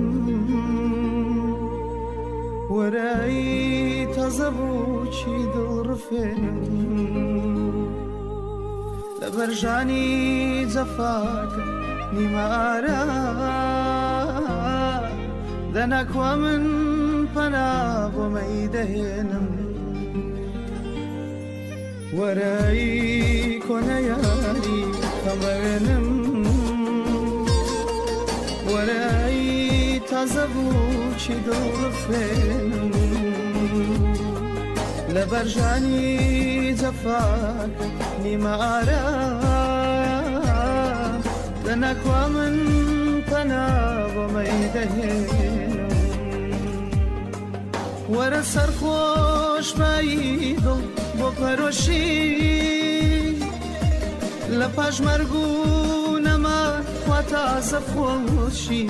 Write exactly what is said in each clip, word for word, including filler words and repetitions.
وەرایی تازە بووکی دڵڕفێنم لە بەرژانی جەفاکە نیمارە دەناکوا من پەنا بۆ مەیدەهێنم وەرایی کۆنە یاری خەمەوێنم وەرایی تازە بووکی دڵڕفێنم لە بەرژانی جەفاکە نیمارە دەناکوا من پەنا بۆ مەیدەهێنم وەرە سەرخۆش بایی دڵ بۆ پەرۆشی لە پاش مەرگ و نەما خوا تازە خۆشی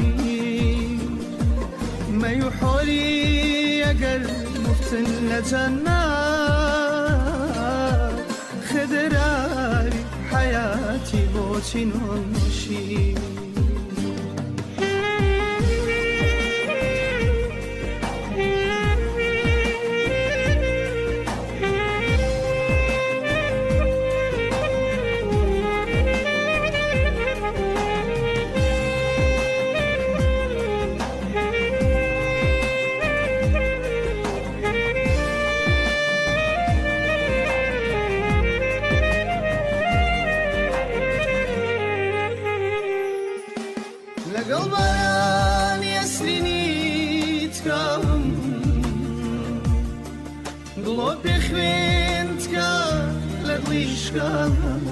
مەی و حۆری ئەگەر مفتن لە جەنات خدراری حەیاتی بۆچی نۆشی لەگەڵ بارانی ئەسرینی تکاوم دڵۆ پێخوێن تکا لە دڵی شکاوم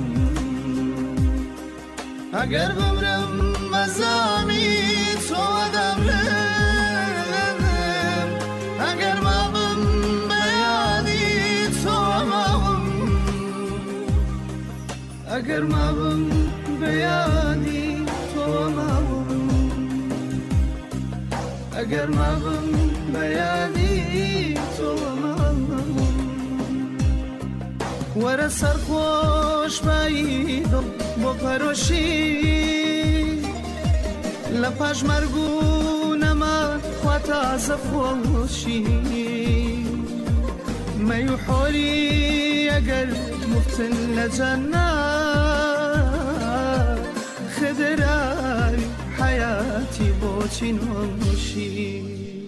ئەگەر بمرم مەزامی تۆ دەمرم ئەگەر مابم بە یادی تۆ ماوم ئەگەر مابم بە یادی تۆ ماوم ئەگەر مابم بە یادی تۆ ماوم وەرە سەرخۆش بایی دڵ بۆ پەرۆشی لە پاش مەرگ و نەما خوا تازە خۆشی مەی و حۆری ئەگەر مفتن لە جەنات خدراری حەیاتی بۆچی نۆشی